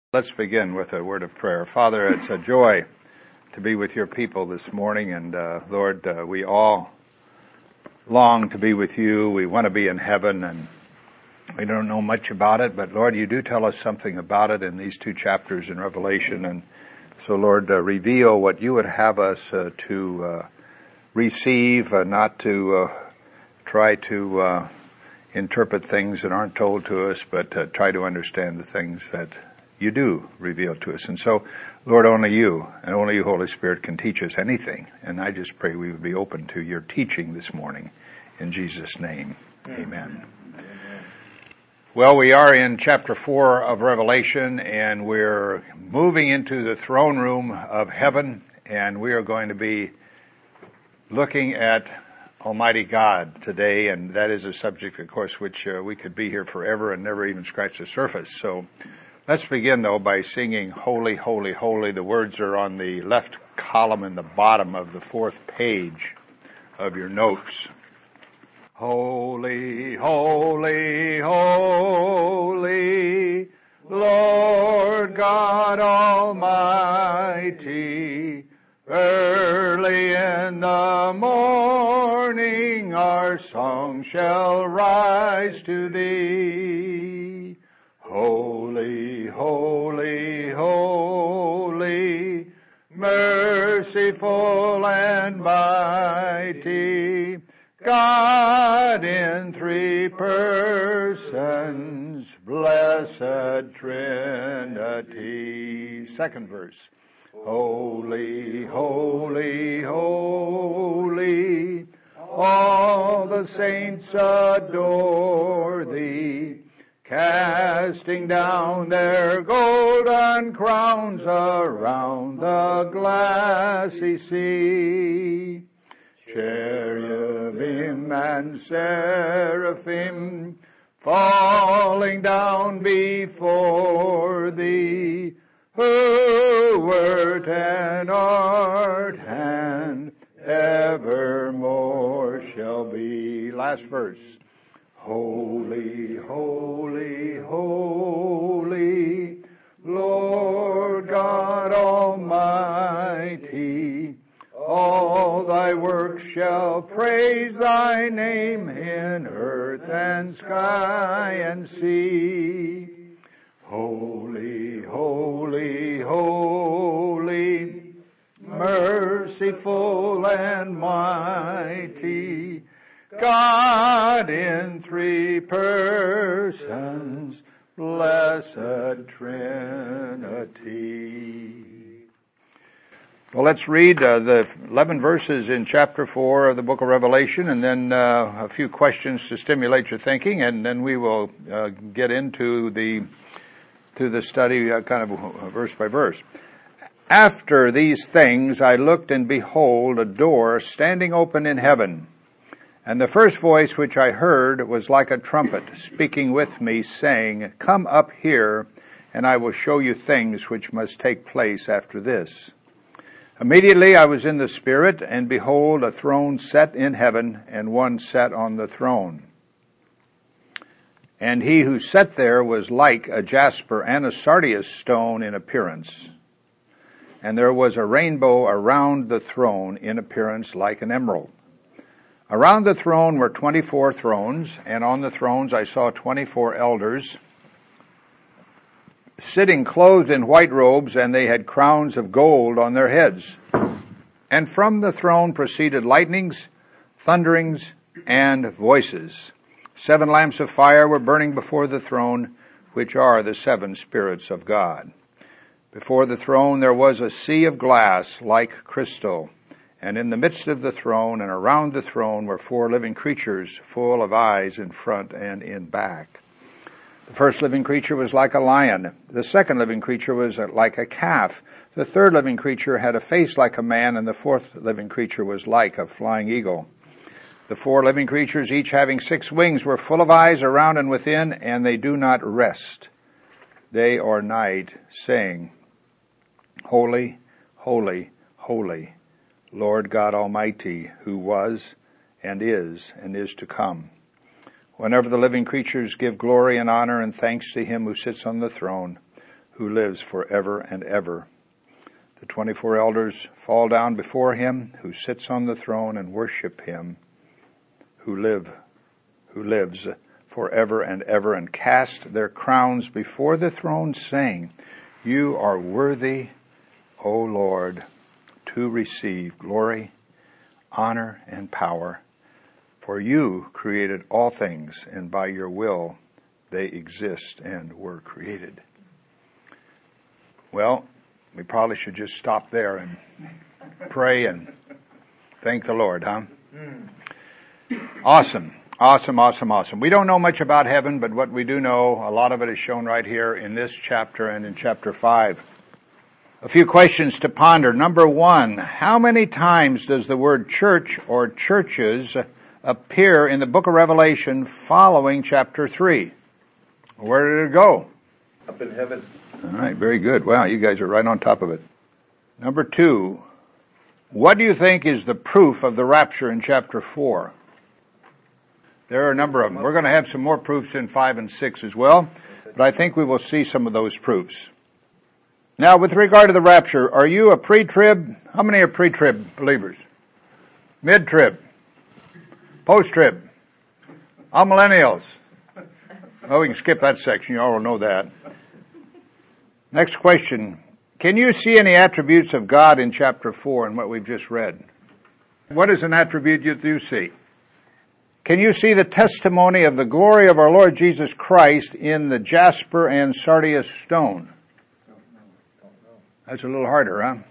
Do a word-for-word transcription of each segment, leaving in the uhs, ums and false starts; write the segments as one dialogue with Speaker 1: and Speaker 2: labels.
Speaker 1: Let's begin with a word of prayer. Father, it's a joy to be with your people this morning, and uh, Lord, uh, we all long to be with you. We want to be in heaven, and we don't know much about it, but Lord, you do tell us something about it in these two chapters in Revelation, and so Lord, uh, reveal what you would have us uh, to uh, receive, uh, not to uh, try to uh, interpret things that aren't told to us, but uh, try to understand the things that you do reveal to us. And so, Lord, only you and only you, Holy Spirit, can teach us anything. And I just pray we would be open to your teaching this morning. In Jesus' name, amen. Amen. Well, we are in chapter four of Revelation, and we're moving into the throne room of heaven, and we are going to be looking at Almighty God today, and that is a subject, of course, which uh, we could be here forever and never even scratch the surface. So let's begin, though, by singing Holy, Holy, Holy. The words are on the left column in the bottom of the fourth page of your notes. Holy, holy, holy, Lord God Almighty, early in the morning our song shall rise to thee. Holy, holy, holy, merciful and mighty, God in three persons, blessed Trinity. Second verse. Holy, holy, holy, all the saints adore thee, casting down their golden crowns around the glassy sea. Cherubim and seraphim falling down before thee, who wert and art and evermore shall be. Last verse. Holy, holy, holy, Lord God Almighty, all thy works shall praise thy name in earth and sky and sea. Holy, holy, holy, merciful and mighty, God in three persons, blessed Trinity. Well, let's read uh, the eleven verses in chapter four of the book of Revelation, and then uh, a few questions to stimulate your thinking, and then we will uh, get into the to the study uh, kind of verse by verse. After these things I looked, and behold, a door standing open in heaven. And the first voice which I heard was like a trumpet speaking with me, saying, Come up here, and I will show you things which must take place after this. Immediately I was in the Spirit, and behold, a throne set in heaven, and one sat on the throne. And he who sat there was like a jasper and a sardius stone in appearance. And there was a rainbow around the throne in appearance like an emerald. Around the throne were twenty-four thrones, and on the thrones I saw twenty-four elders, sitting clothed in white robes, and they had crowns of gold on their heads. And from the throne proceeded lightnings, thunderings, and voices. Seven lamps of fire were burning before the throne, which are the seven spirits of God. Before the throne there was a sea of glass like crystal. And in the midst of the throne and around the throne were four living creatures full of eyes in front and in back. The first living creature was like a lion. The second living creature was like a calf. The third living creature had a face like a man, and the fourth living creature was like a flying eagle. The four living creatures, each having six wings, were full of eyes around and within, and they do not rest day or night, saying, Holy, holy, holy, Lord God Almighty, who was and is and is to come. Whenever the living creatures give glory and honor and thanks to him who sits on the throne, who lives forever and ever. The twenty-four elders fall down before him who sits on the throne and worship him who live, who lives forever and ever, and cast their crowns before the throne, saying, You are worthy, O Lord, to receive glory, honor, and power. For you created all things, and by your will they exist and were created. Well, we probably should just stop there and pray and thank the Lord, huh? Awesome. Awesome, awesome, awesome. We don't know much about heaven, but what we do know, a lot of it is shown right here in this chapter and in chapter five. A few questions to ponder. Number one, how many times does the word church or churches appear in the book of Revelation following chapter three? Where did it go?
Speaker 2: Up in heaven.
Speaker 1: All right, very good. Wow, you guys are right on top of it. Number two, what do you think is the proof of the rapture in chapter four? There are a number of them. We're going to have some more proofs in five and six as well, but I think we will see some of those proofs. Now, with regard to the rapture, are you a pre-trib? How many are pre-trib believers? Mid-trib? Post-trib? All millennials? Well, we can skip that section. You all will know that. Next question. Can you see any attributes of God in chapter four in what we've just read? What is an attribute you do see? Can you see the testimony of the glory of our Lord Jesus Christ in the jasper and sardius stone? That's a little harder, huh?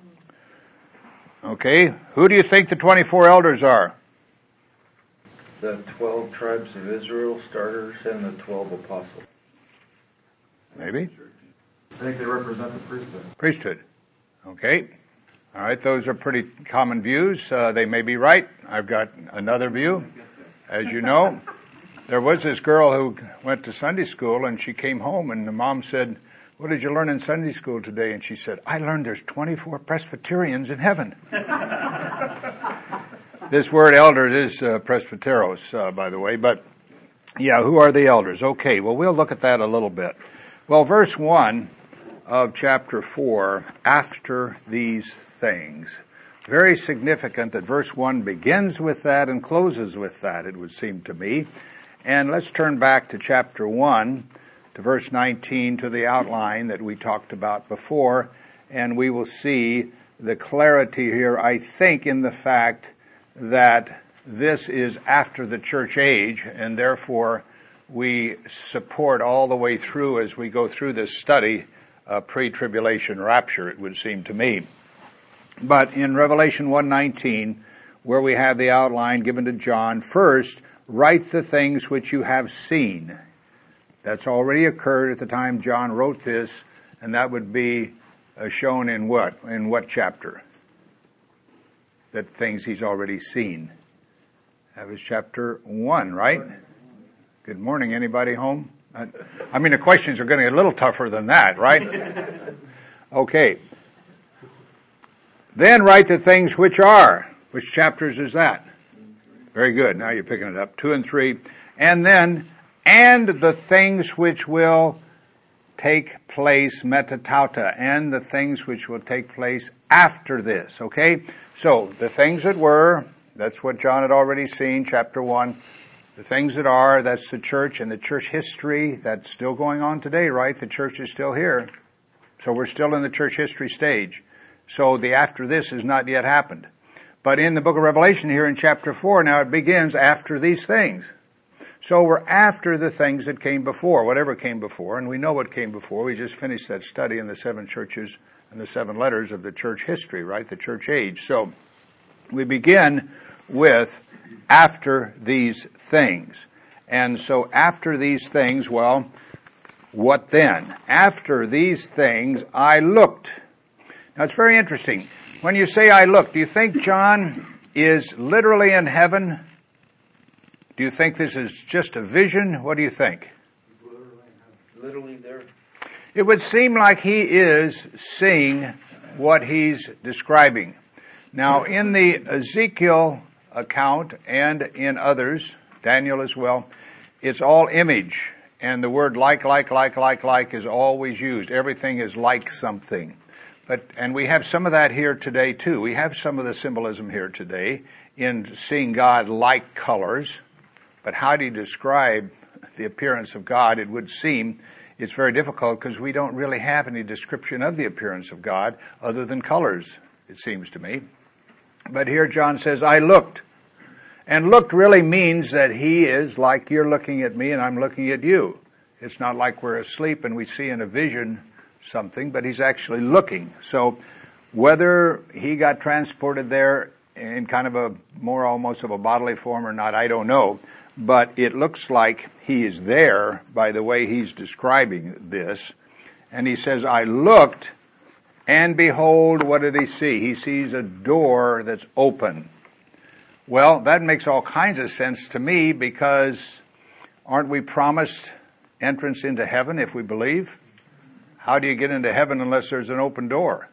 Speaker 1: Okay. Who do you think the twenty-four elders are?
Speaker 2: The twelve tribes of Israel starters and the twelve apostles.
Speaker 1: Maybe.
Speaker 3: I think they represent the priesthood.
Speaker 1: Priesthood. Okay. All right. Those are pretty common views. Uh, they may be right. I've got another view. As you know, there was this girl who went to Sunday school and she came home and the mom said, what did you learn in Sunday school today? And she said, I learned there's twenty-four Presbyterians in heaven. This word elders is uh, presbyteros, uh, by the way. But, yeah, who are the elders? Okay, well, we'll look at that a little bit. Well, verse one of chapter four, after these things. Very significant that verse one begins with that and closes with that, it would seem to me. And let's turn back to chapter one, to verse nineteen, to the outline that we talked about before, and we will see the clarity here, I think, in the fact that this is after the church age, and therefore we support all the way through as we go through this study, uh, pre-tribulation rapture, it would seem to me. But in Revelation one nineteen, where we have the outline given to John, first, write the things which you have seen. That's already occurred at the time John wrote this, and that would be uh, shown in what? In what chapter? That things he's already seen. That was chapter one, right? Good morning. Anybody home? I, I mean, the questions are going to get a little tougher than that, right? Okay. Then write the things which are. Which chapters is that? Very good. Now you're picking it up. Two and three. And then, and the things which will take place, metatauta, and the things which will take place after this. Okay? So, the things that were, that's what John had already seen, chapter one. The things that are, that's the church and the church history. That's still going on today, right? The church is still here. So we're still in the church history stage. So the after this has not yet happened. But in the book of Revelation here in chapter four, now it begins after these things. So we're after the things that came before, whatever came before, and we know what came before. We just finished that study in the seven churches and the seven letters of the church history, right? The church age. So we begin with after these things. And so after these things, well, what then? After these things, I looked. Now it's very interesting. When you say I looked, do you think John is literally in heaven? Do you think this is just a vision? What do you think?
Speaker 2: Literally there.
Speaker 1: It would seem like he is seeing what he's describing. Now in the Ezekiel account and in others, Daniel as well, it's all image. And the word like, like, like, like, like is always used. Everything is like something. But, and we have some of that here today too. We have some of the symbolism here today in seeing God like colors. But how do you describe the appearance of God? It would seem it's very difficult because we don't really have any description of the appearance of God other than colors, it seems to me. But here John says, I looked. And looked really means that he is like you're looking at me and I'm looking at you. It's not like we're asleep and we see in a vision something, but he's actually looking. So whether he got transported there in kind of a more almost of a bodily form or not, I don't know. But it looks like he is there by the way he's describing this. And he says, I looked, and behold, what did he see? He sees a door that's open. Well, that makes all kinds of sense to me because aren't we promised entrance into heaven if we believe? How do you get into heaven unless there's an open door?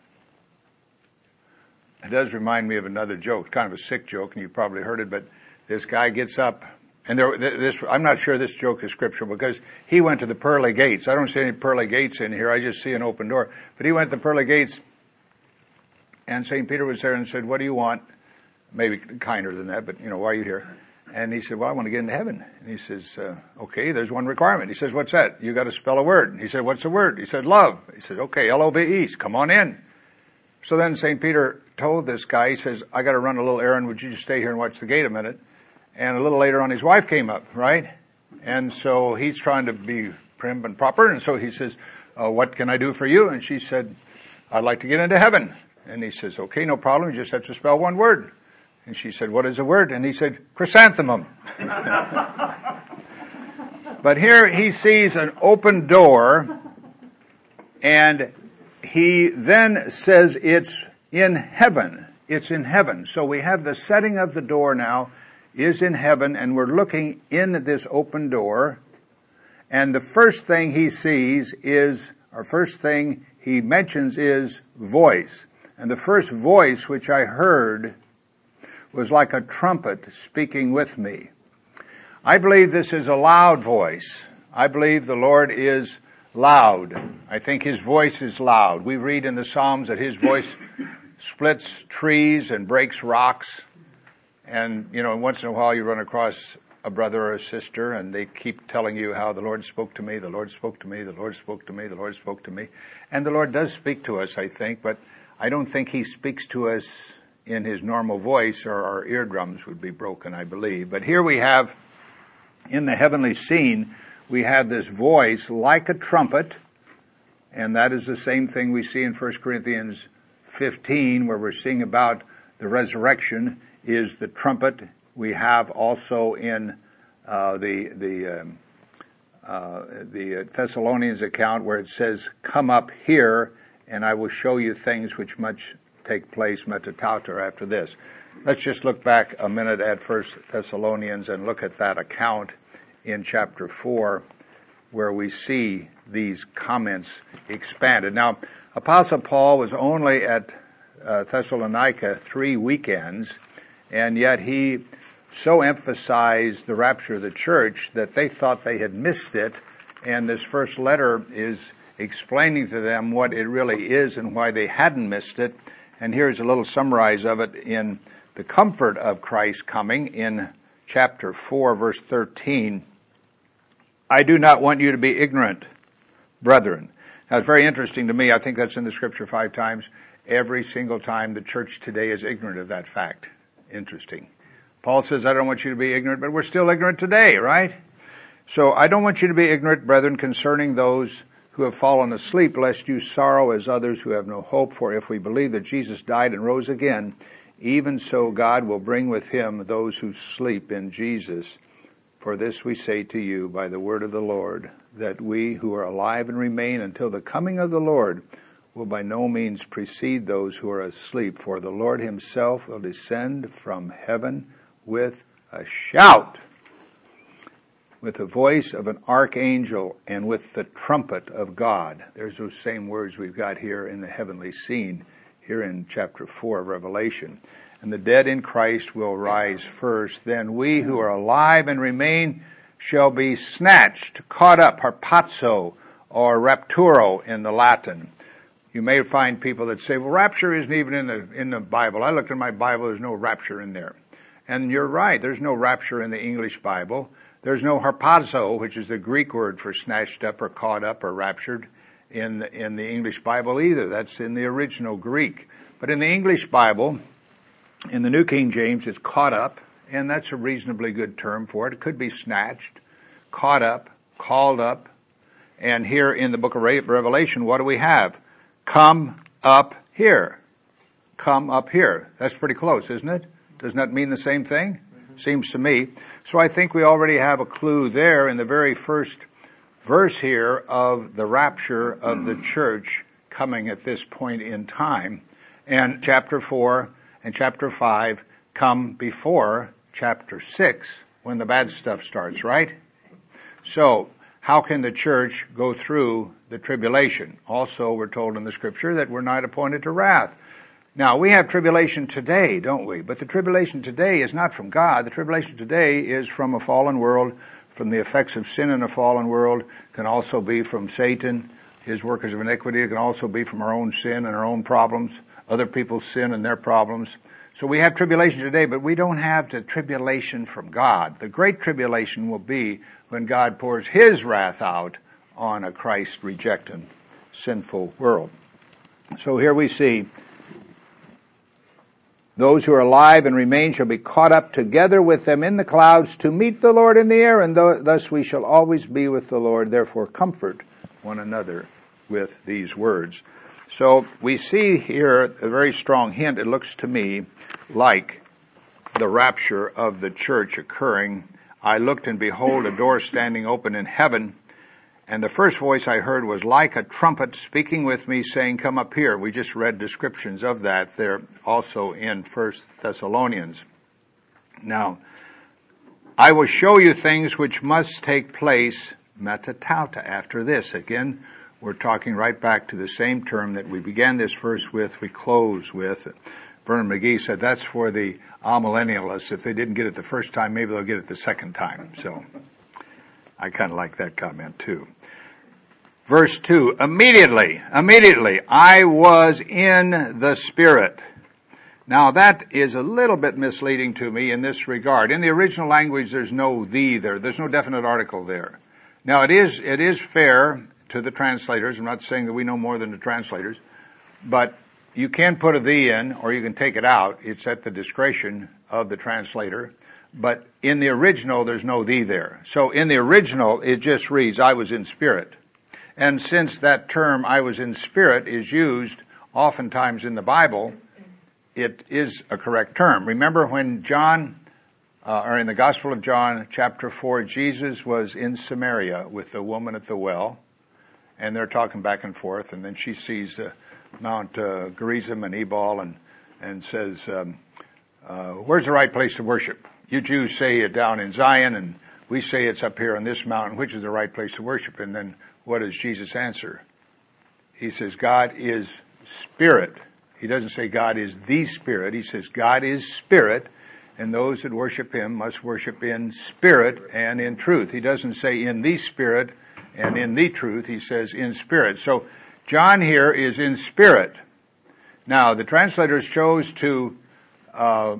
Speaker 1: It does remind me of another joke, kind of a sick joke, and you've probably heard it, but this guy gets up, and there, this, I'm not sure this joke is scriptural because he went to the pearly gates. I don't see any pearly gates in here. I just see an open door. But he went to the pearly gates, and Saint Peter was there and said, what do you want? Maybe kinder than that, but, you know, why are you here? And he said, well, I want to get into heaven. And he says, uh, okay, there's one requirement. He says, what's that? You got to spell a word. He said, what's the word? He said, love. He said, okay, L O V E, come on in. So then Saint Peter told this guy, he says, I got to run a little errand. Would you just stay here and watch the gate a minute? And a little later on, his wife came up, right? And so he's trying to be prim and proper. And so he says, uh, what can I do for you? And she said, I'd like to get into heaven. And he says, okay, no problem. You just have to spell one word. And she said, what is the word? And he said, chrysanthemum. But here he sees an open door, and he then says it's in heaven. It's in heaven. So we have the setting of the door now is in heaven, and we're looking in this open door. And the first thing he sees is, or first thing he mentions is voice. And the first voice which I heard was like a trumpet speaking with me. I believe this is a loud voice. I believe the Lord is loud. I think his voice is loud. We read in the Psalms that his voice splits trees and breaks rocks. And, you know, once in a while you run across a brother or a sister and they keep telling you how the Lord spoke to me, the Lord spoke to me, the Lord spoke to me, the Lord spoke to me. And the Lord does speak to us, I think, but I don't think he speaks to us in his normal voice, or our eardrums would be broken, I believe. But here we have, in the heavenly scene, we have this voice like a trumpet, and that is the same thing we see in First Corinthians fifteen, where we're seeing about the resurrection, is the trumpet. We have also in uh, the the um, uh, the Thessalonians account where it says, come up here, and I will show you things which much take place metatauta after this. Let's just look back a minute at First Thessalonians and look at that account in chapter four where we see these comments expanded. Now, Apostle Paul was only at uh, Thessalonica three weekends, and yet he so emphasized the rapture of the church that they thought they had missed it, and this first letter is explaining to them what it really is and why they hadn't missed it. And here's a little summarize of it in the comfort of Christ coming in chapter four, verse thirteen. I do not want you to be ignorant, brethren. Now, it's very interesting to me. I think that's in the scripture five times. Every single time the church today is ignorant of that fact. Interesting. Paul says, I don't want you to be ignorant, but we're still ignorant today, right? So I don't want you to be ignorant, brethren, concerning those who have fallen asleep, lest you sorrow as others who have no hope. For if we believe that Jesus died and rose again, even so God will bring with him those who sleep in Jesus. For this we say to you by the word of the Lord, that we who are alive and remain until the coming of the Lord will by no means precede those who are asleep. For the Lord himself will descend from heaven with a shout, with the voice of an archangel, and with the trumpet of God. There's those same words we've got here in the heavenly scene, here in chapter four of Revelation. And the dead in Christ will rise first. Then we who are alive and remain shall be snatched, caught up, harpazo, or rapturo in the Latin. You may find people that say, well, rapture isn't even in the, in the Bible. I looked in my Bible, there's no rapture in there. And you're right, there's no rapture in the English Bible. There's no harpazo, which is the Greek word for snatched up or caught up or raptured, in, in the English Bible either. That's in the original Greek. But in the English Bible, in the New King James, it's caught up, and that's a reasonably good term for it. It could be snatched, caught up, called up. And here in the book of Revelation, what do we have? Come up here. Come up here. That's pretty close, isn't it? Doesn't that mean the same thing? Mm-hmm. Seems to me. So I think we already have a clue there in the very first verse here of the rapture of the church coming at this point in time. And chapter four and chapter five come before chapter six when the bad stuff starts, right? So how can the church go through the tribulation? Also, we're told in the scripture that we're not appointed to wrath. Now, we have tribulation today, don't we? But the tribulation today is not from God. The tribulation today is from a fallen world, from the effects of sin in a fallen world. It can also be from Satan, his workers of iniquity. It can also be from our own sin and our own problems, other people's sin and their problems. So we have tribulation today, but we don't have the tribulation from God. The great tribulation will be when God pours his wrath out on a Christ-rejecting, sinful world. So here we see, those who are alive and remain shall be caught up together with them in the clouds to meet the Lord in the air, and th- thus we shall always be with the Lord. Therefore comfort one another with these words. So we see here a very strong hint, it looks to me, like the rapture of the church occurring. I looked, and behold, a door standing open in heaven, and the first voice I heard was like a trumpet speaking with me, saying, come up here. We just read descriptions of that there also in First Thessalonians. Now, I will show you things which must take place metatauta, after this. Again, we're talking right back to the same term that we began this verse with, we close with. Vernon McGee said that's for the amillennialists. If they didn't get it the first time, maybe they'll get it the second time. So I kind of like that comment too. Verse two, immediately, immediately, I was in the Spirit. Now that is a little bit misleading to me in this regard. In the original language, there's no "the" there. There's no definite article there. Now it is, it is fair to the translators. I'm not saying that we know more than the translators, but you can put a "the" in, or you can take it out. It's at the discretion of the translator. But in the original, there's no "the" there. So in the original, it just reads, I was in spirit. And since that term, I was in spirit, is used oftentimes in the Bible, it is a correct term. Remember when John, uh, or in the Gospel of John, chapter four, Jesus was in Samaria with the woman at the well, and they're talking back and forth, and then she sees uh, Mount uh, Gerizim and Ebal, and, and says, um, uh, where's the right place to worship? You Jews say it down in Zion, and we say it's up here on this mountain. Which is the right place to worship? And then what does Jesus answer? He says, God is spirit. He doesn't say God is the Spirit. He says God is spirit, and those that worship him must worship in spirit and in truth. He doesn't say in the Spirit and in the truth. He says in spirit. So John here is in spirit. Now, the translators chose to uh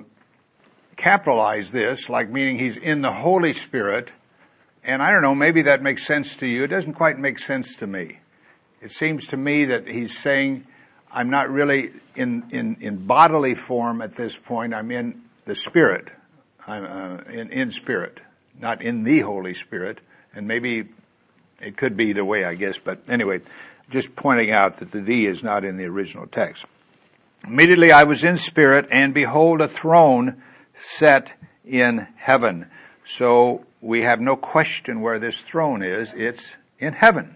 Speaker 1: capitalize this, like meaning he's in the Holy Spirit. And I don't know, maybe that makes sense to you. It doesn't quite make sense to me. It seems to me that he's saying, I'm not really in, in, in bodily form at this point. I'm in the Spirit. I'm uh, in, in spirit, not in the Holy Spirit. And maybe it could be either way, I guess. But anyway, just pointing out that the "the" is not in the original text. Immediately I was in spirit, and behold, a throne set in heaven. So we have no question where this throne is. It's in heaven.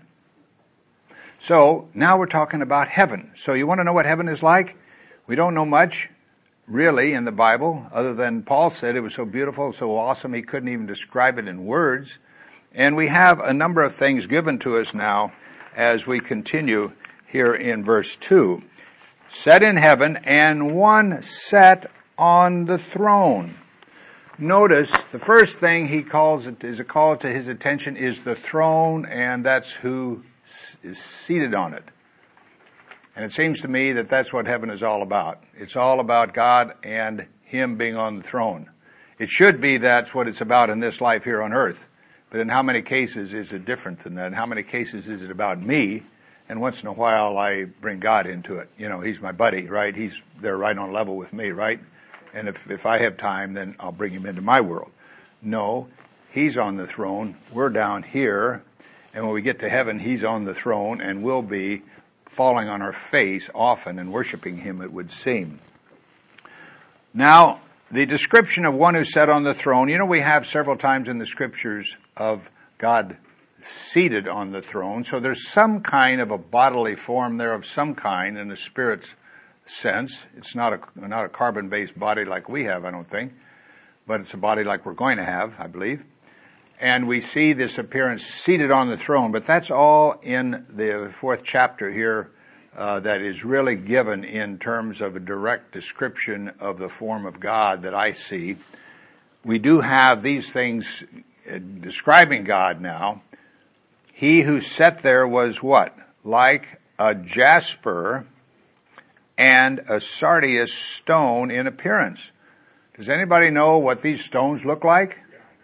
Speaker 1: So now we're talking about heaven. So you want to know what heaven is like? We don't know much really in the Bible, other than Paul said it was so beautiful, so awesome, he couldn't even describe it in words. And we have a number of things given to us now as we continue here in verse two. Set in heaven, and one sat on the throne. notice the first thing he calls it is a call to his attention is the throne, and that's who is seated on it. And it seems to me that that's what heaven is all about. It's all about God and him being on the throne. It should be that's what it's about in this life here on earth. But in how many cases is it different than that? In how many cases is it about me? And once in a while I bring God into it. You know, he's my buddy, right? He's there right on level with me, right? And if, if I have time, then I'll bring him into my world. No, he's on the throne. We're down here. And when we get to heaven, he's on the throne and we'll be falling on our face often and worshiping him, it would seem. Now, the description of one who sat on the throne, you know, we have several times in the scriptures of God seated on the throne. So there's some kind of a bodily form there of some kind in the spirit's sense. It's not a, not a carbon-based body like we have, I don't think, but it's a body like we're going to have, I believe. And we see this appearance seated on the throne, but that's all in the fourth chapter here uh, that is really given in terms of a direct description of the form of God that I see. We do have these things uh, describing God now. He who sat there was what? Like a jasper and a sardius stone in appearance. Does anybody know what these stones look like?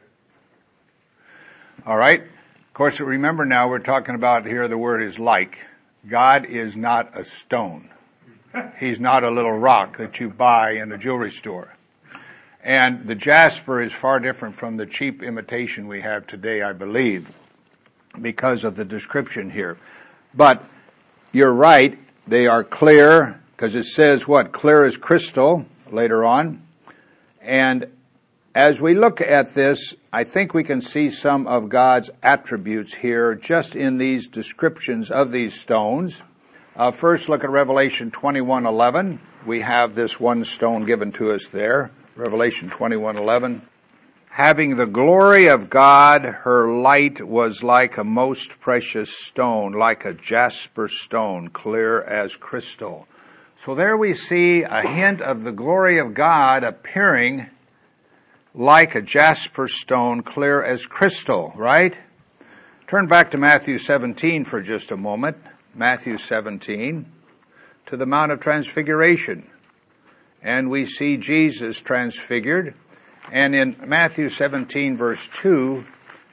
Speaker 1: All right. Of course, remember now we're talking about here the word is like. God is not a stone. He's not a little rock that you buy in a jewelry store. And the jasper is far different from the cheap imitation we have today, I believe, because of the description here. But you're right. They are clear because it says what? Clear as crystal later on. And as we look at this, I think we can see some of God's attributes here just in these descriptions of these stones. Uh, first, look at Revelation twenty-one eleven. We have this one stone given to us there. Revelation twenty-one eleven. Having the glory of God, her light was like a most precious stone, like a jasper stone, clear as crystal. So there we see a hint of the glory of God appearing like a jasper stone, clear as crystal, right? Turn back to Matthew seventeen for just a moment. Matthew seventeen, to the Mount of Transfiguration. And we see Jesus transfigured. And in Matthew seventeen, verse two,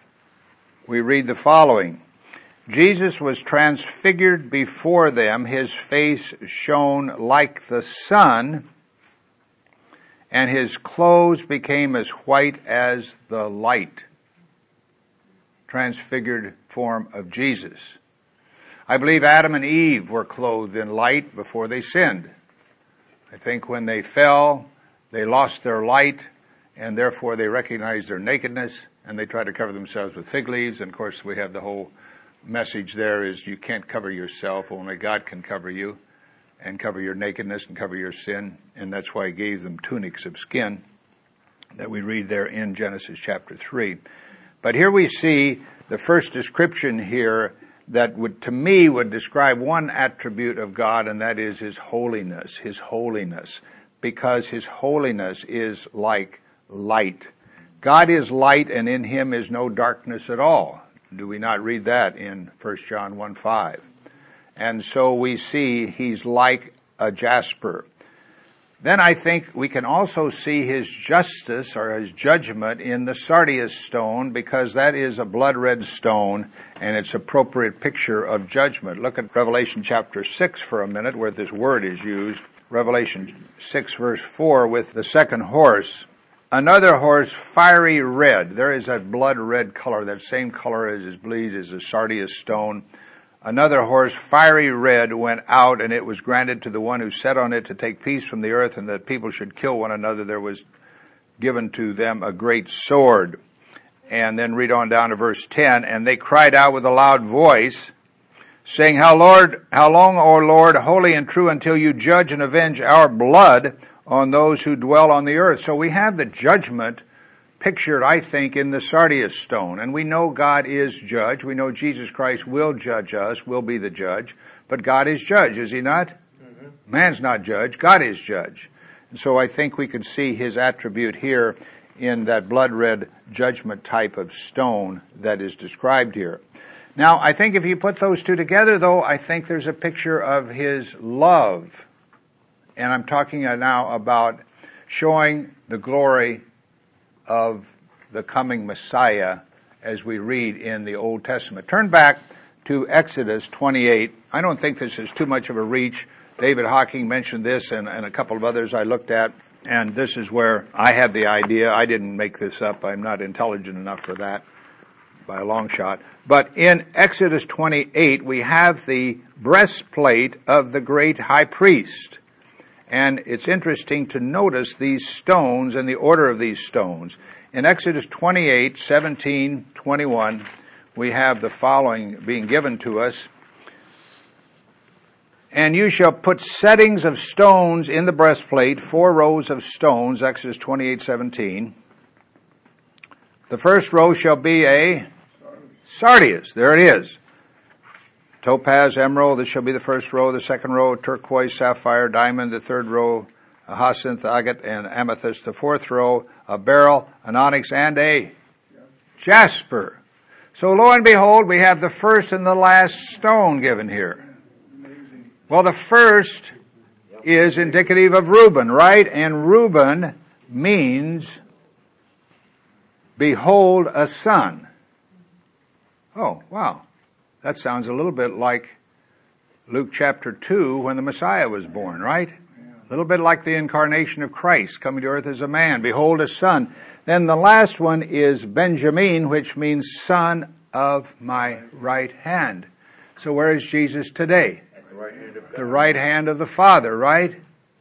Speaker 1: we read the following. Jesus was transfigured before them. His face shone like the sun, and his clothes became as white as the light. Transfigured form of Jesus. I believe Adam and Eve were clothed in light before they sinned. I think when they fell, they lost their light, and therefore they recognized their nakedness, and they tried to cover themselves with fig leaves. And of course we have the whole message there is you can't cover yourself, only God can cover you. And cover your nakedness and cover your sin. And that's why he gave them tunics of skin that we read there in Genesis chapter three. But here we see the first description here that would, to me, would describe one attribute of God, and that is his holiness, his holiness, because his holiness is like light. God is light, and in him is no darkness at all. Do we not read that in First John one five? And so we see he's like a jasper. Then I think we can also see his justice or his judgment in the sardius stone, because that is a blood red stone and it's an appropriate picture of judgment. Look at Revelation chapter six for a minute where this word is used. Revelation six verse four, with the second horse. Another horse, fiery red. There is that blood red color, that same color as is bleed as a sardius stone. Another horse, fiery red, went out, and it was granted to the one who sat on it to take peace from the earth, and that people should kill one another. There was given to them a great sword. And then read on down to verse ten. And they cried out with a loud voice, saying, How Lord, how long, O Lord, holy and true, until you judge and avenge our blood on those who dwell on the earth? So we have the judgment pictured, I think, in the sardius stone. And we know God is judge. We know Jesus Christ will judge us, will be the judge. But God is judge, is he not? Mm-hmm. Man's not judge. God is judge. And so I think we can see his attribute here in that blood-red judgment type of stone that is described here. Now, I think if you put those two together, though, I think there's a picture of his love. And I'm talking now about showing the glory of the coming Messiah as we read in the Old Testament. Turn back to Exodus twenty-eight. I don't think this is too much of a reach. David Hawking mentioned this and, and a couple of others I looked at. And this is where I had the idea. I didn't make this up. I'm not intelligent enough for that by a long shot. But in Exodus twenty-eight, we have the breastplate of the great high priest. And it's interesting to notice these stones and the order of these stones. In Exodus twenty-eight, seventeen, twenty-one, we have the following being given to us. And you shall put settings of stones in the breastplate, four rows of stones, Exodus twenty-eight, seventeen. The first row shall be a sardius. There it is. Topaz, emerald, this shall be the first row. The second row, turquoise, sapphire, diamond. The third row, a hyacinth, agate, and amethyst. The fourth row, a beryl, an onyx, and a jasper. So lo and behold, we have the first and the last stone given here. Well, the first is indicative of Reuben, right? And Reuben means, behold a son. Oh, wow. That sounds a little bit like Luke chapter two when the Messiah was born, right? A little bit like the incarnation of Christ coming to earth as a man. Behold a son. Then the last one is Benjamin, which means son of my right hand. So where is Jesus today?
Speaker 2: The right hand of God.
Speaker 1: The right hand of the Father, right?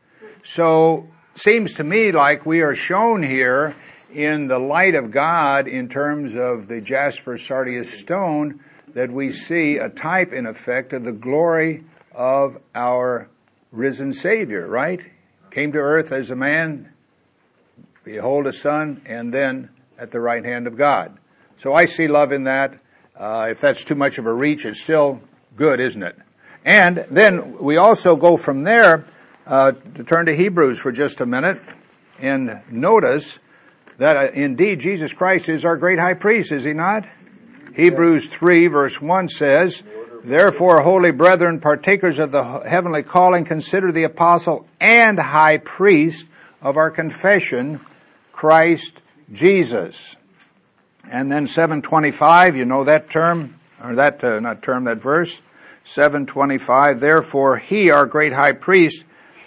Speaker 1: So seems to me like we are shown here in the light of God in terms of the jasper sardius stone that we see a type, in effect, of the glory of our risen Savior, right? Came to earth as a man, behold a son, and then at the right hand of God. So I see love in that. Uh, if that's too much of a reach, it's still good, isn't it? And then we also go from there uh, to turn to Hebrews for just a minute and notice that uh, indeed Jesus Christ is our great high priest, is he not? Hebrews three verse one says, therefore, holy brethren, partakers of the heavenly calling, consider the apostle and high priest of our confession, Christ Jesus. And then seven twenty-five, you know that term, or that, uh, not term, that verse, seven twenty-five, therefore he, our great high priest,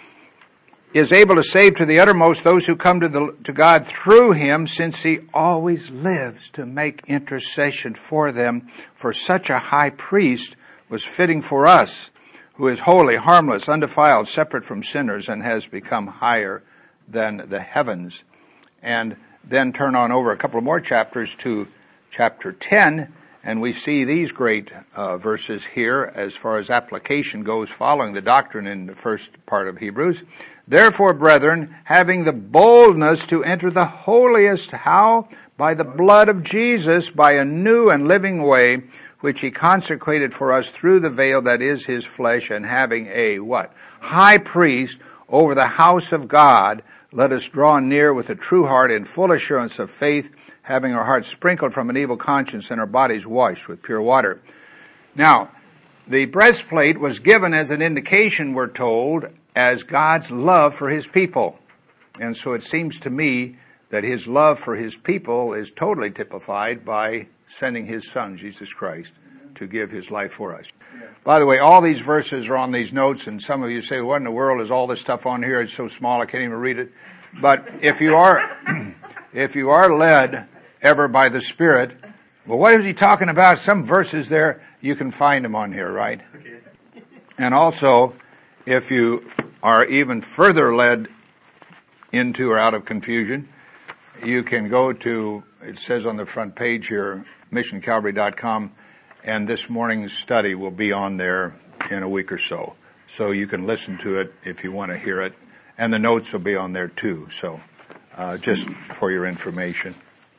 Speaker 1: is able to save to the uttermost those who come to the, to God through him, since he always lives to make intercession for them. For such a high priest was fitting for us, who is holy, harmless, undefiled, separate from sinners, and has become higher than the heavens. And then turn on over a couple of more chapters to chapter ten, and we see these great uh, verses here as far as application goes, following the doctrine in the first part of Hebrews. Therefore, brethren, having the boldness to enter the holiest, how? By the blood of Jesus, by a new and living way, which he consecrated for us through the veil that is his flesh, and having a, what? High priest over the house of God, let us draw near with a true heart in full assurance of faith, having our hearts sprinkled from an evil conscience and our bodies washed with pure water. Now, the breastplate was given as an indication, we're told, as God's love for his people. And so it seems to me that his love for his people is totally typified by sending his son, Jesus Christ, to give his life for us. Yeah. By the way, all these verses are on these notes, and some of you say, what in the world is all this stuff on here? It's so small I can't even read it. But if you are, if you are led ever by the Spirit, well, what is he talking about? Some verses there, you can find them on here, right? Okay. And also, if you are even further led into or out of confusion, you can go to, it says on the front page here, mission calvary dot com, and this morning's study will be on there in a week or so. So you can listen to it if you want to hear it. And the notes will be on there too, so uh, just for your information.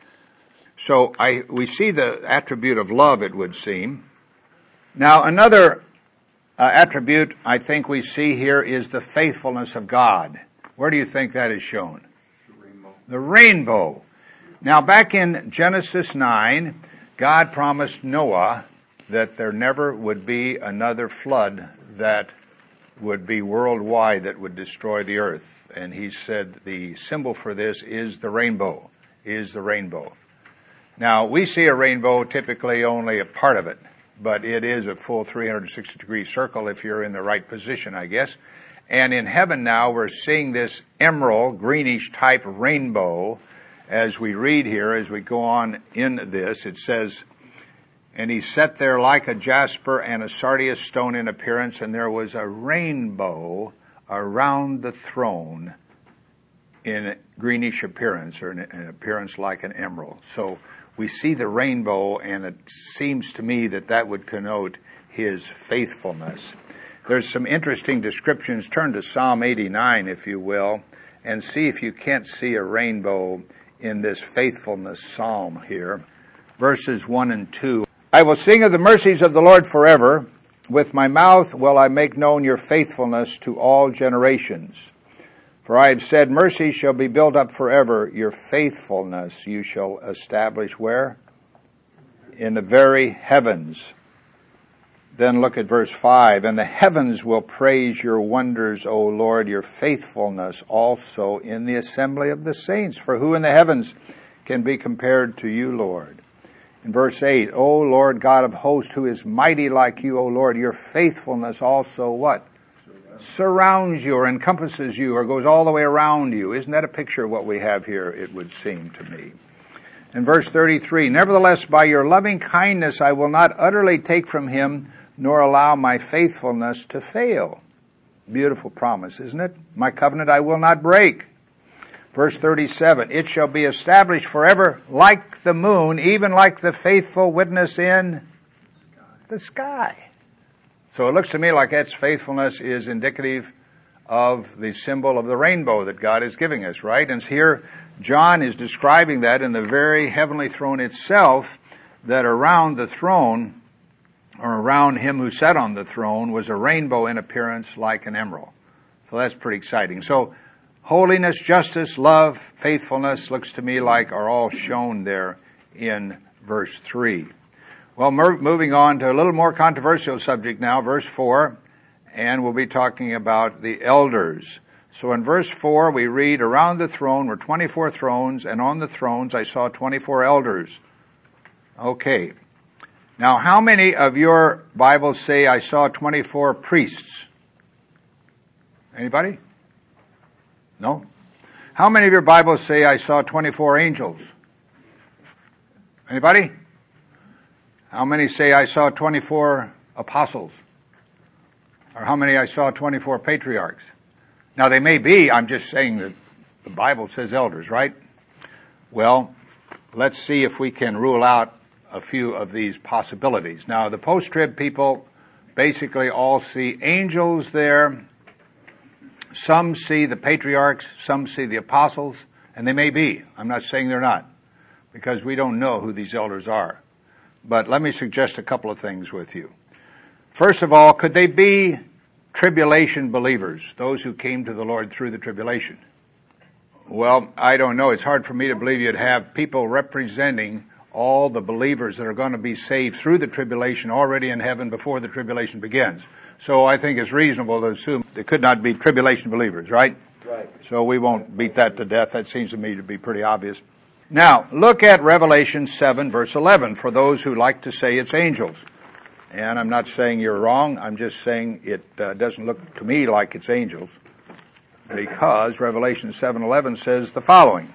Speaker 1: So I we see the attribute of love, it would seem. Now another uh, attribute I think we see here is the faithfulness of God. Where do you think that is shown? The rainbow. The rainbow. Now, back in Genesis nine, God promised Noah that there never would be another flood that would be worldwide that would destroy the earth. And he said the symbol for this is the rainbow, is the rainbow. Now, we see a rainbow, typically only a part of it, but it is a full three hundred sixty degree circle if you're in the right position, I guess. And in heaven now, we're seeing this emerald, greenish type rainbow. As we read here, as we go on in this, it says, and he sat there like a jasper and a sardius stone in appearance, and there was a rainbow around the throne in greenish appearance, or an appearance like an emerald. So we see the rainbow, and it seems to me that that would connote his faithfulness. There's some interesting descriptions. Turn to Psalm eighty-nine, if you will, and see if you can't see a rainbow in this faithfulness psalm here. Verses one and two. I will sing of the mercies of the Lord forever. With my mouth will I make known your faithfulness to all generations. For I have said, mercy shall be built up forever. Your faithfulness you shall establish where? In the very heavens. Then look at verse five. And the heavens will praise your wonders, O Lord, your faithfulness also in the assembly of the saints. For who in the heavens can be compared to you, Lord? In verse eight, O Lord God of hosts, who is mighty like you, O Lord, your faithfulness also what? Surrounds, Surrounds you or encompasses you or goes all the way around you. Isn't that a picture of what we have here, it would seem to me? In verse thirty-three, nevertheless, by your loving kindness I will not utterly take from him, nor allow my faithfulness to fail. Beautiful promise, isn't it? My covenant I will not break. Verse thirty-seven, it shall be established forever like the moon, even like the faithful witness in the sky. So it looks to me like its faithfulness is indicative of the symbol of the rainbow that God is giving us, right? And here John is describing that in the very heavenly throne itself, that around the throne, or around him who sat on the throne, was a rainbow in appearance like an emerald. So that's pretty exciting. So holiness, justice, love, faithfulness looks to me like are all shown there in verse three. Well, moving on to a little more controversial subject now, verse four, and we'll be talking about the elders. So in verse four, we read, around the throne were twenty-four thrones, and on the thrones I saw twenty-four elders. Okay. Now, how many of your Bibles say I saw twenty-four priests? Anybody? No? How many of your Bibles say I saw twenty-four angels? Anybody? How many say I saw twenty-four apostles? Or how many I saw twenty-four patriarchs? Now they may be, I'm just saying that the Bible says elders, right? Well, let's see if we can rule out a few of these possibilities. Now the post-trib people basically all see angels there. Some see the patriarchs, some see the apostles, and they may be. I'm not saying they're not, because we don't know who these elders are. But let me suggest a couple of things with you. First of all, could they be tribulation believers, those who came to the Lord through the tribulation? Well, I don't know. It's hard for me to believe you'd have people representing all the believers that are going to be saved through the tribulation already in heaven before the tribulation begins. So I think it's reasonable to assume they could not be tribulation believers, right?
Speaker 2: Right.
Speaker 1: So we won't beat that to death. That seems to me to be pretty obvious. Now, look at Revelation seven, verse eleven, for those who like to say it's angels. And I'm not saying you're wrong. I'm just saying it uh, doesn't look to me like it's angels, because Revelation seven eleven says the following.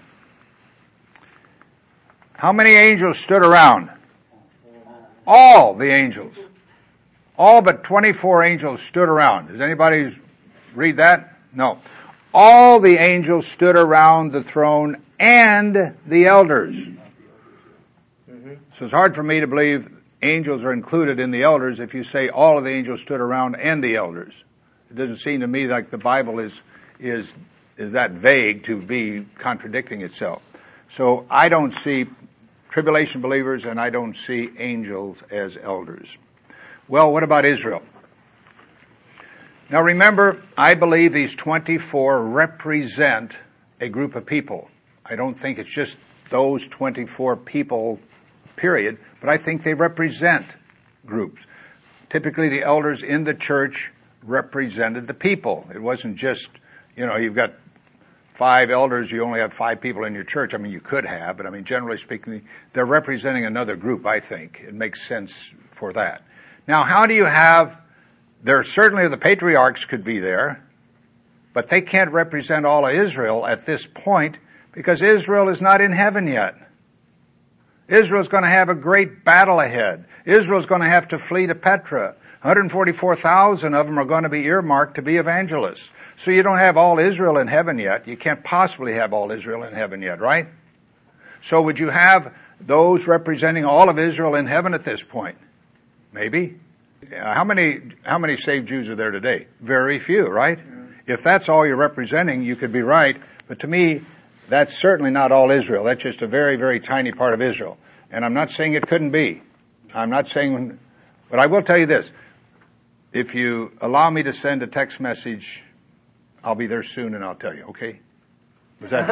Speaker 1: How many angels stood around? All the angels. All but twenty-four angels stood around. Does anybody read that? No. All the angels stood around the throne and the elders. Mm-hmm. So it's hard for me to believe angels are included in the elders if you say all of the angels stood around and the elders. It doesn't seem to me like the Bible is is is that vague to be contradicting itself. So I don't see tribulation believers and I don't see angels as elders. Well, what about Israel? Now remember, I believe these twenty-four represent a group of people. I don't think it's just those twenty-four people, period, but I think they represent groups. Typically, the elders in the church represented the people. It wasn't just, you know, you've got five elders, you only have five people in your church. I mean, you could have, but I mean, generally speaking, they're representing another group, I think. It makes sense for that. Now, how do you have, there certainly the patriarchs could be there, but they can't represent all of Israel at this point because Israel is not in heaven yet. Israel's going to have a great battle ahead. Israel's going to have to flee to Petra. one hundred forty-four thousand of them are going to be earmarked to be evangelists. So you don't have all Israel in heaven yet. You can't possibly have all Israel in heaven yet, right? So would you have those representing all of Israel in heaven at this point? Maybe. How many, how many saved Jews are there today? Very few, right? Yeah. If that's all you're representing, you could be right. But to me, that's certainly not all Israel. That's just a very, very tiny part of Israel. And I'm not saying it couldn't be. I'm not saying, but I will tell you this. If you allow me to send a text message, I'll be there soon and I'll tell you, okay? Was that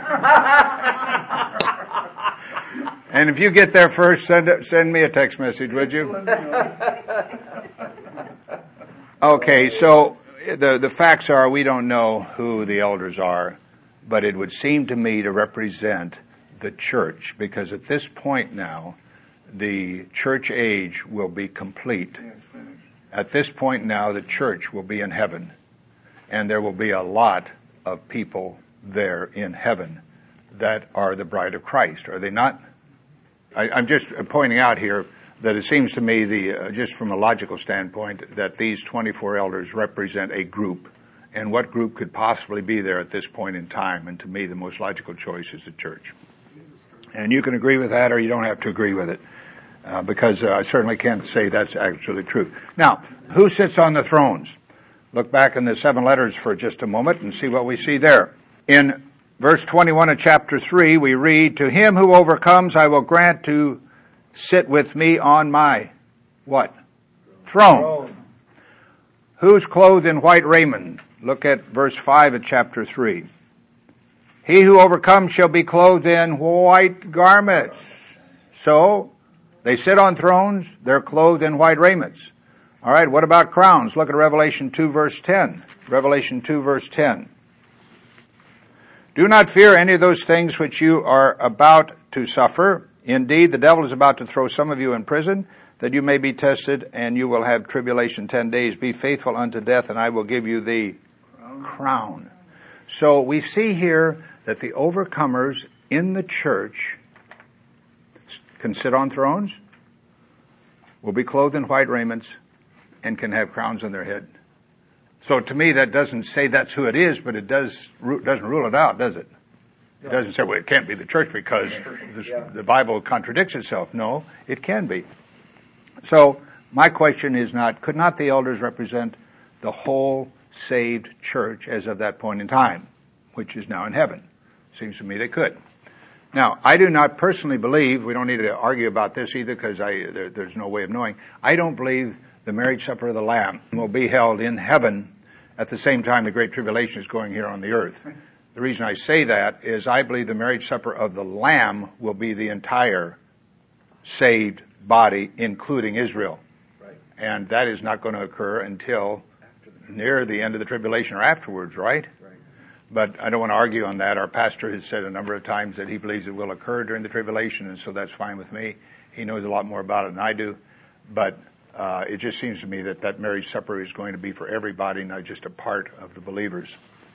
Speaker 1: good? And if you get there first, send it, send me a text message, would you? Okay, so the, the facts are we don't know who the elders are, but it would seem to me to represent the church, because at this point now, the church age will be complete. At this point now, the church will be in heaven, and there will be a lot of people there in heaven that are the bride of Christ, are they not? I, I'm just pointing out here that it seems to me, the uh, just from a logical standpoint, that these twenty-four elders represent a group, and what group could possibly be there at this point in time? And to me, the most logical choice is the church. And you can agree with that, or you don't have to agree with it, uh, because uh, I certainly can't say that's actually true. Now, who sits on the thrones? Look back in the seven letters for just a moment and see what we see there. In verse twenty-one of chapter three, we read, "To him who overcomes, I will grant to sit with me on my," what? Throne. Throne. Who's clothed in white raiment? Look at verse five of chapter three. "He who overcomes shall be clothed in white garments." So, they sit on thrones, they're clothed in white raiments. All right, what about crowns? Look at Revelation two verse ten. Revelation two verse ten. "Do not fear any of those things which you are about to suffer. Indeed, the devil is about to throw some of you in prison, that you may be tested, and you will have tribulation ten days. Be faithful unto death, and I will give you the crown." crown. So we see here that the overcomers in the church can sit on thrones, will be clothed in white raiments, and can have crowns on their head. So to me, that doesn't say that's who it is, but it does doesn't rule it out, does it? It doesn't say, well, it can't be the church because this, the Bible contradicts itself. No, it can be. So my question is not, could not the elders represent the whole saved church as of that point in time, which is now in heaven? Seems to me they could. Now, I do not personally believe, we don't need to argue about this either because I, there, there's no way of knowing, I don't believe the marriage supper of the Lamb will be held in heaven at the same time the Great Tribulation is going here on the earth. The reason I say that is I believe the marriage supper of the Lamb will be the entire saved body, including Israel. Right. And that is not going to occur until near the end of the tribulation or afterwards, right? Right. But I don't want to argue on that. Our pastor has said a number of times that he believes it will occur during the tribulation, and so that's fine with me. He knows a lot more about it than I do. But uh, it just seems to me that that marriage supper is going to be for everybody, not just a part of the believers.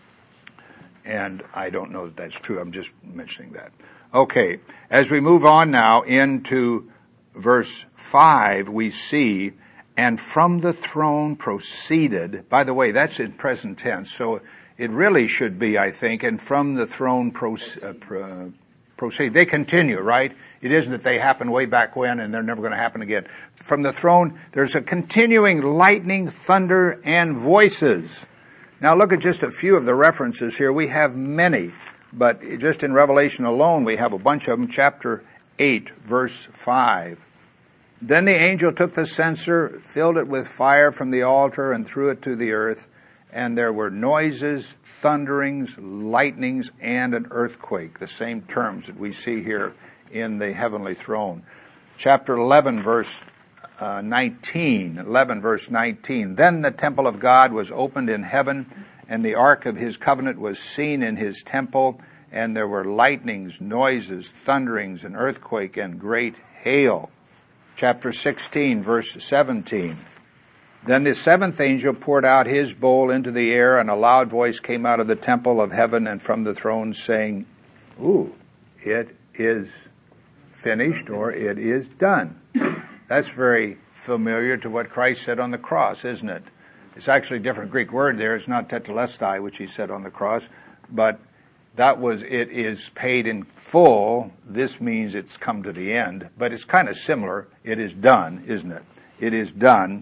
Speaker 1: And I don't know that that's true. I'm just mentioning that. Okay. As we move on now into verse five, we see, "And from the throne proceeded," by the way, that's in present tense, so it really should be, I think, "and from the throne proceed." Uh, pro, proceed. They continue, right? It isn't that they happened way back when and they're never going to happen again. From the throne, there's a continuing lightning, thunder, and voices. Now look at just a few of the references here. We have many, but just in Revelation alone, we have a bunch of them. Chapter eight, verse five. "Then the angel took the censer, filled it with fire from the altar, and threw it to the earth. And there were noises thunderings, lightnings, and an earthquake. The same terms that we see here in the heavenly throne. Chapter eleven, verse uh, nineteen. eleven, verse nineteen. Then the temple of God was opened in heaven, and the ark of his covenant was seen in his temple, and there were lightnings, noises, thunderings, an earthquake, and great hail. Chapter sixteen, verse seventeen. Then the seventh angel poured out his bowl into the air, and a loud voice came out of the temple of heaven and from the throne, saying, "Ooh, it is finished," or "it is done." That's very familiar to what Christ said on the cross, isn't it? It's actually a different Greek word there. It's not tetelestai, which he said on the cross, but that was, "it is paid in full." This means it's come to the end, but it's kind of similar. It is done, isn't it? It is done.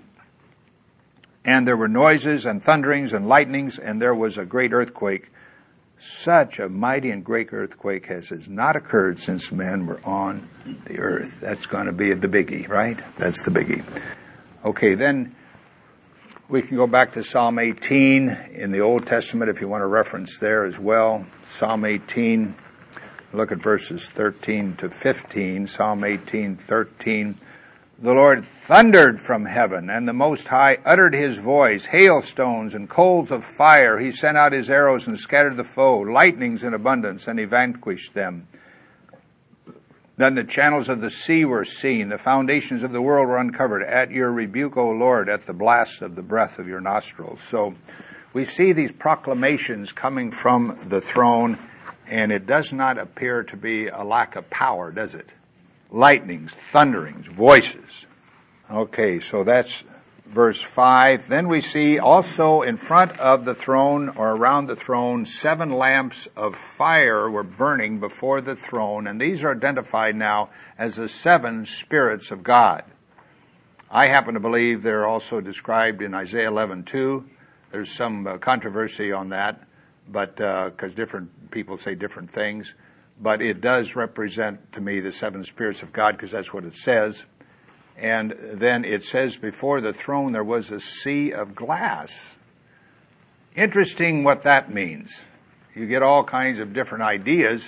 Speaker 1: And there were noises and thunderings and lightnings, and there was a great earthquake. Such a mighty and great earthquake as has not occurred since men were on the earth. That's going to be the biggie, right? That's the biggie. Okay, then we can go back to Psalm eighteen in the Old Testament if you want to reference there as well. Psalm eighteen, look at verses thirteen to fifteen. Psalm eighteen, thirteen. The Lord thundered from heaven, and the Most High uttered his voice. Hailstones and coals of fire. He sent out his arrows and scattered the foe. Lightnings in abundance, and he vanquished them. Then the channels of the sea were seen. The foundations of the world were uncovered. At your rebuke, O Lord, at the blast of the breath of your nostrils. So we see these proclamations coming from the throne, and it does not appear to be a lack of power, does it? Lightnings, thunderings, voices. Okay, so that's verse five. Then we see also in front of the throne, or around the throne, seven lamps of fire were burning before the throne, and these are identified now as the seven spirits of God. I happen to believe they're also described in Isaiah eleven two. There's some uh, controversy on that, but because uh, different people say different things. But it does represent to me the seven spirits of God, because that's what it says. And then it says before the throne there was a sea of glass. Interesting what that means. You get all kinds of different ideas.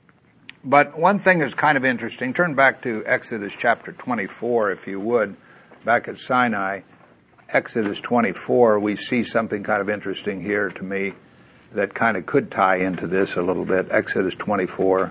Speaker 1: But one thing is kind of interesting. Turn back to Exodus chapter twenty-four, if you would. Back at Sinai, Exodus twenty-four, we see something kind of interesting here to me that kind of could tie into this a little bit. Exodus twenty-four,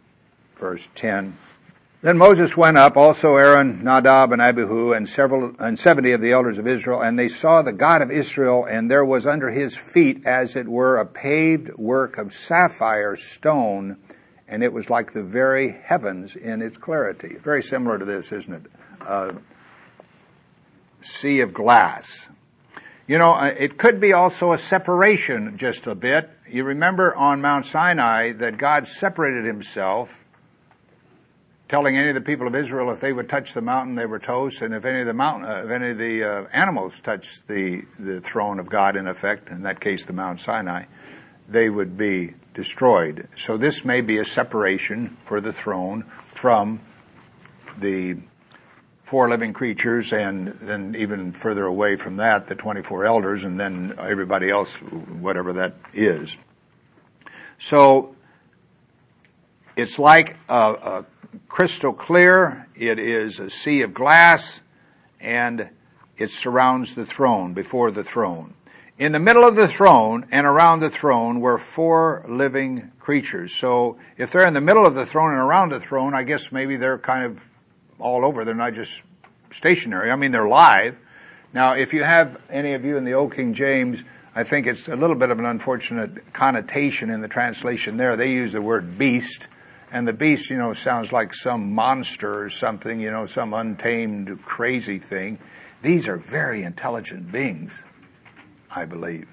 Speaker 1: verse ten. Then Moses went up, also Aaron, Nadab, and Abihu, and several and seventy of the elders of Israel, and they saw the God of Israel, and there was under his feet, as it were, a paved work of sapphire stone, and it was like the very heavens in its clarity. Very similar to this, isn't it? Uh, sea of glass. You know, it could be also a separation just a bit. You remember on Mount Sinai that God separated himself, telling any of the people of Israel if they would touch the mountain, they were toast, and if any of the mountain, uh, if any of the uh, animals touched the, the throne of God, in effect, in that case the Mount Sinai, they would be destroyed. So this may be a separation for the throne from the four living creatures, and then even further away from that, the twenty-four elders, and then everybody else, whatever that is. So it's like a, a crystal clear. It is a sea of glass, and it surrounds the throne, before the throne. In the middle of the throne and around the throne were four living creatures. So if they're in the middle of the throne and around the throne, I guess maybe they're kind of all over. They're not just stationary. I mean, they're live. Now, if you have any of you in the Old King James, I think it's a little bit of an unfortunate connotation in the translation there. They use the word beast, and the beast, you know, sounds like some monster or something, you know, some untamed, crazy thing. These are very intelligent beings, I believe.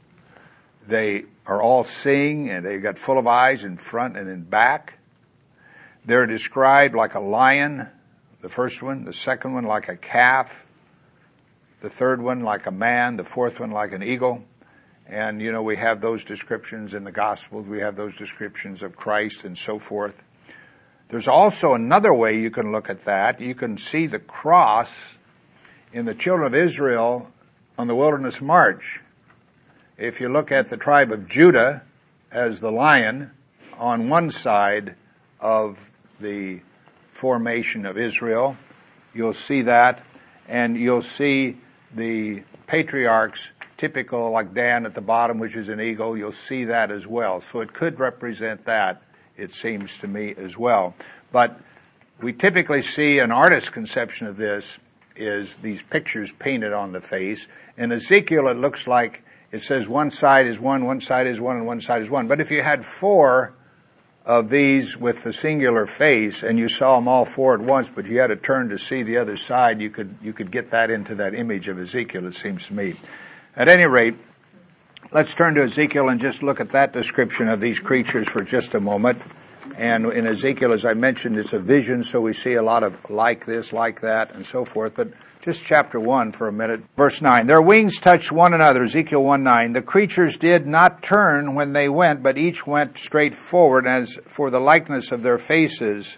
Speaker 1: They are all seeing, and they've got full of eyes in front and in back. They're described like a lion, the first one, the second one like a calf, the third one like a man, the fourth one like an eagle. And, you know, we have those descriptions in the Gospels. We have those descriptions of Christ and so forth. There's also another way you can look at that. You can see the cross in the children of Israel on the wilderness march. if you look at the tribe of Judah as the lion on one side of the formation of Israel, you'll see that, and you'll see the patriarchs, typical like Dan at the bottom, which is an eagle. You'll see that as well. So it could represent that, it seems to me, as well. But we typically see an artist's conception of this is these pictures painted on the face. In Ezekiel, it looks like it says one side is one, one side is one, and one side is one. But if you had four of these with the singular face, and you saw them all four at once, but you had to turn to see the other side, you could you could get that into that image of Ezekiel, it seems to me. At any rate, let's turn to Ezekiel and just look at that description of these creatures for just a moment. And in Ezekiel, as I mentioned, it's a vision, so we see a lot of like this, like that, and so forth. But just chapter one for a minute. Verse nine, their wings touched one another, Ezekiel one nine. The creatures did not turn when they went, but each went straight forward. As for the likeness of their faces,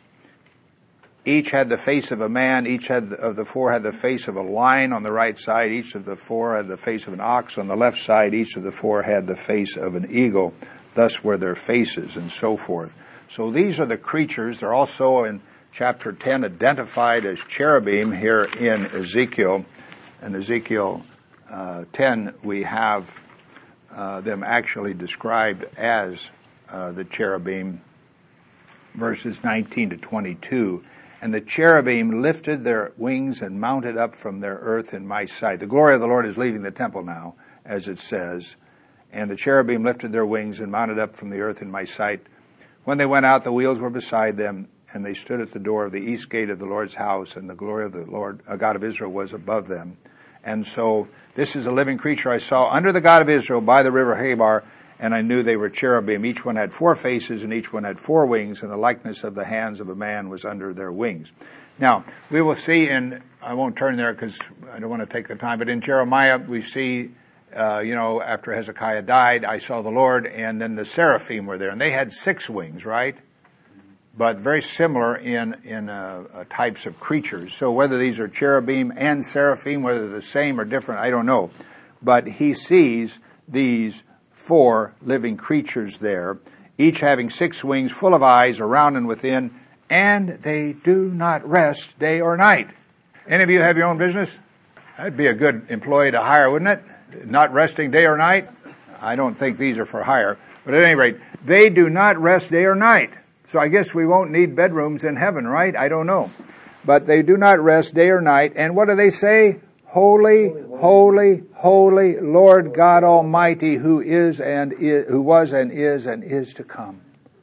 Speaker 1: each had the face of a man, each had of the four had the face of a lion on the right side, each of the four had the face of an ox on the left side, each of the four had the face of an eagle. Thus were their faces, and so forth. So these are the creatures. They're also in chapter ten identified as cherubim here in Ezekiel. In Ezekiel uh, ten, we have uh, them actually described as uh, the cherubim, verses nineteen to twenty-two. And the cherubim lifted their wings and mounted up from their earth in my sight. The glory of the Lord is leaving the temple now, as it says. And the cherubim lifted their wings and mounted up from the earth in my sight. When they went out, the wheels were beside them, and they stood at the door of the east gate of the Lord's house, and the glory of the Lord, uh, God of Israel, was above them. And so this is a living creature I saw under the God of Israel by the river Habar, and I knew they were cherubim. Each one had four faces, and each one had four wings, and the likeness of the hands of a man was under their wings. Now, we will see in, I won't turn there because I don't want to take the time, but in Jeremiah we see Uh, you know, after Hezekiah died, I saw the Lord, and then the seraphim were there, and they had six wings, right? But very similar in in uh, uh, types of creatures. So whether these are cherubim and seraphim, whether they're the same or different, I don't know. But he sees these four living creatures there, each having six wings, full of eyes around and within, and they do not rest day or night. Any of you have your own business? That'd be a good employee to hire, wouldn't it? Not resting day or night? I don't think these are for hire. But at any rate, they do not rest day or night. So I guess we won't need bedrooms in heaven, right? I don't know. But they do not rest day or night. And what do they say? Holy, holy, holy, Lord God Almighty, who is and is, who was and is and is to come.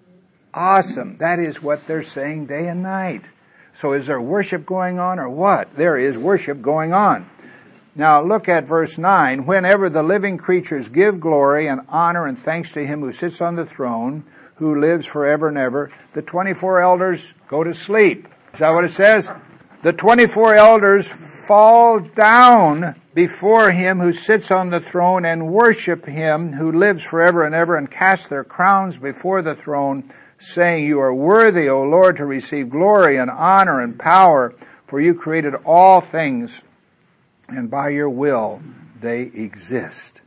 Speaker 1: Awesome. That is what they're saying day and night. So is there worship going on or what? There is worship going on. Now look at verse nine. Whenever the living creatures give glory and honor and thanks to him who sits on the throne, who lives forever and ever, the twenty-four elders go to sleep. Is that what it says? The twenty-four elders fall down before him who sits on the throne and worship him who lives forever and ever, and cast their crowns before the throne, saying, You are worthy, O Lord, to receive glory and honor and power, for you created all things, and by your will they exist.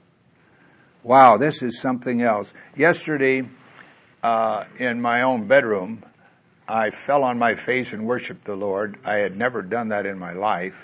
Speaker 1: Wow, this is something else. Yesterday, uh, in my own bedroom, I fell on my face and worshiped the Lord. I had never done that in my life.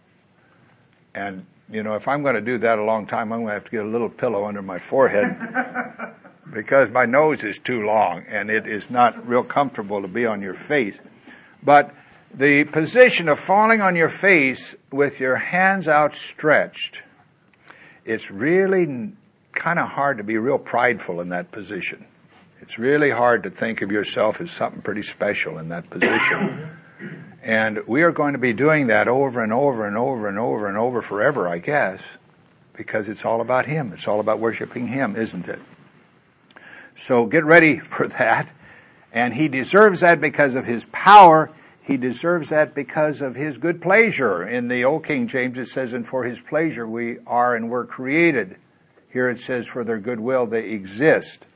Speaker 1: And, you know, if I'm going to do that a long time, I'm going to have to get a little pillow under my forehead because my nose is too long and it is not real comfortable to be on your face. But the position of falling on your face with your hands outstretched, it's really kind of hard to be real prideful in that position. It's really hard to think of yourself as something pretty special in that position. And we are going to be doing that over and over and over and over and over forever, I guess, because it's all about him. It's all about worshiping him, isn't it? So get ready for that. And he deserves that because of his power. He deserves that because of his good pleasure. In the Old King James it says, and for his pleasure we are and were created. Here it says, for their good will they exist.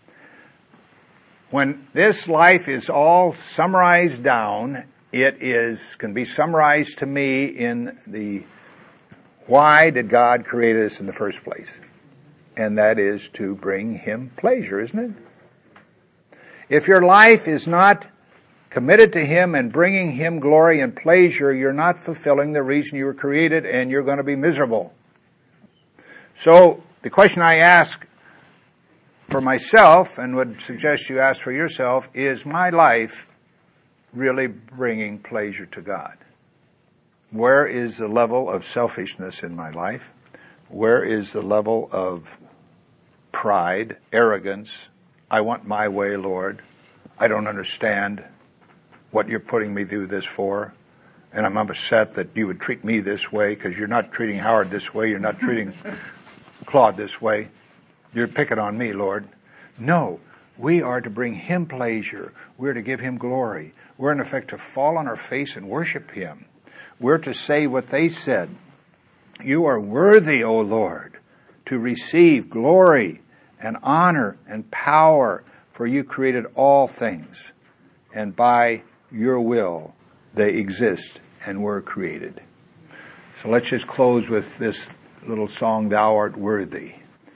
Speaker 1: When this life is all summarized down, it is can be summarized to me in the why did God create us in the first place? and that is to bring Him pleasure, isn't it? If your life is not committed to Him and bringing Him glory and pleasure, you're not fulfilling the reason you were created, and you're going to be miserable. So the question I ask for myself, and would suggest you ask for yourself, is my life really bringing pleasure to God? Where is the level of selfishness in my life? Where is the level of pride, arrogance? I want my way, Lord. I don't understand what you're putting me through this for. And I'm upset that you would treat me this way because you're not treating Howard this way. You're not treating Claude this way. You're picking on me, Lord. No, we are to bring Him pleasure. We're to give Him glory. We're in effect to fall on our face and worship Him. We're to say what they said. You are worthy, O Lord, to receive glory and honor and power, for you created all things, and by your will they exist and were created. So let's just close with this little song, Thou Art Worthy.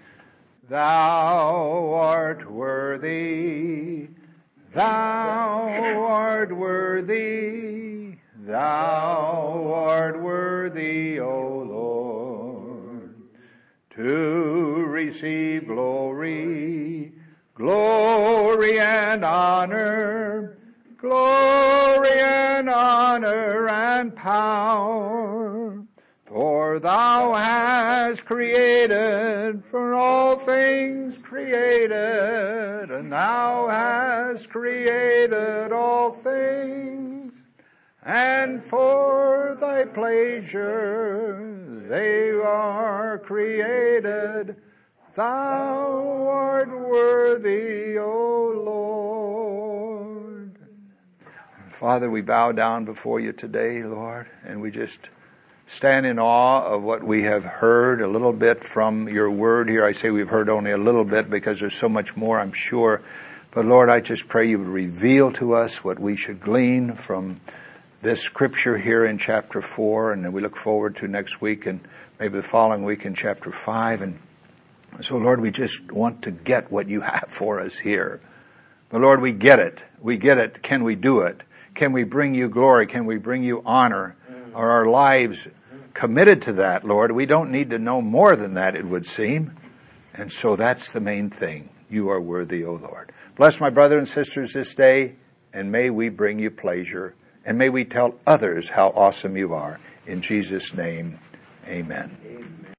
Speaker 1: Thou art worthy, Thou art worthy, Thou art worthy, O Lord, to receive glory, glory and honor, glory and honor and power. For Thou hast created, for all things created, and Thou hast created all things, and for Thy pleasure they are created. Thou art worthy, O Lord. Father, we bow down before you today, Lord, and we just stand in awe of what we have heard a little bit from your word here. I say we've heard only a little bit because there's so much more, I'm sure. But Lord, I just pray you would reveal to us what we should glean from this scripture here in chapter four, and we look forward to next week and maybe the following week in chapter five. And so, Lord, we just want to get what you have for us here. But Lord, we get it. We get it. Can we do it? Can we bring you glory? Can we bring you honor? Are our lives committed to that, Lord? We don't need to know more than that, it would seem. And so that's the main thing. You are worthy, O Lord. Bless my brothers and sisters this day, and may we bring you pleasure, and may we tell others how awesome you are. In Jesus' name, amen.